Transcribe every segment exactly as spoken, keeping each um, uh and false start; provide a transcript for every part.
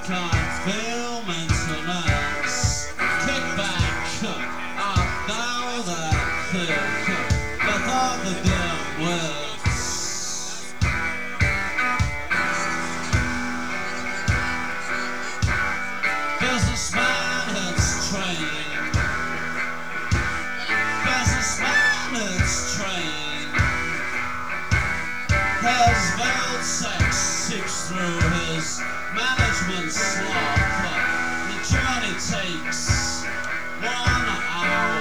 can't feel maintenance. Kick back, up now that thick, with all the dim wits. Businessman hits train. Businessman hits train. His veiled sex seeps through his management slop. The journey takes one hour,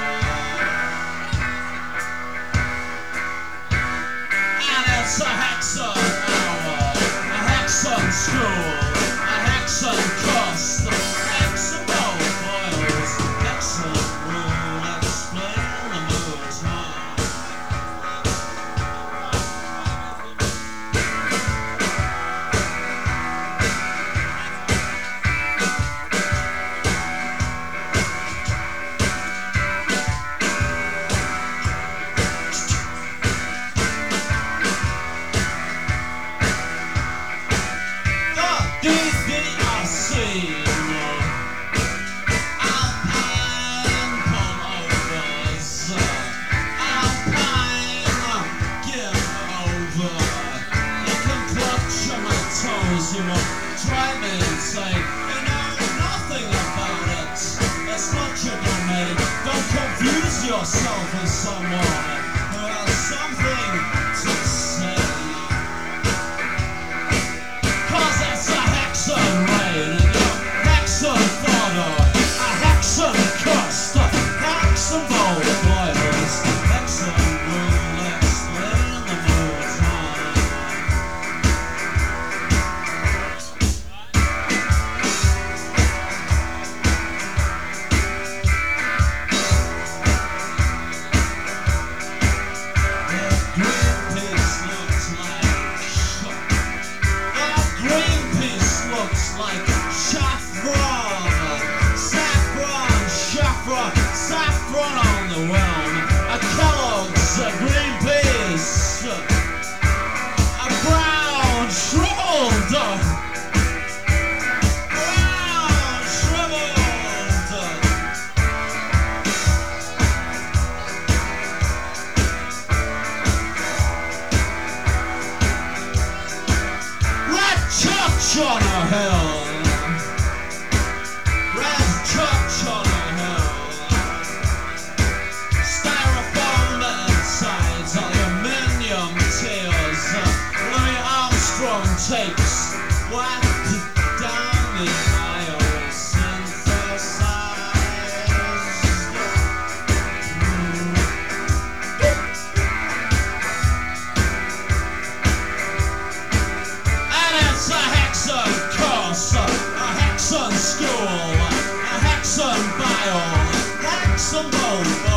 and it's a Hexon hour, a Hexon school, a Hexon cost, Hexon boils, Hexon rule, explain the mood time. D D R C, Alpine pullovers, Alpine give over. You can clutch on my toes, you won't try me and say you know nothing about it. It's not your domain. Don't confuse yourself with someone who has something to say. Hexon rain and your Hexon fodder, a Hexon cost, Hexon bowl boilers, Hexon rule, explain the mood time. The Greenpeace looks like shock. The Greenpeace looks like saffron, saffron, saffron, saffron on the realm. A Kellogg's, a Greenpeace, a brown shriveled, brown shriveled. Red church on a hill. Red church on a hill. Styrofoam insides, aluminium tears. Louis Armstrong takes whacked down the aisle, synthesized. And it's a Hexon course, a Hexon school, a Hexon bio, Hexon bowl.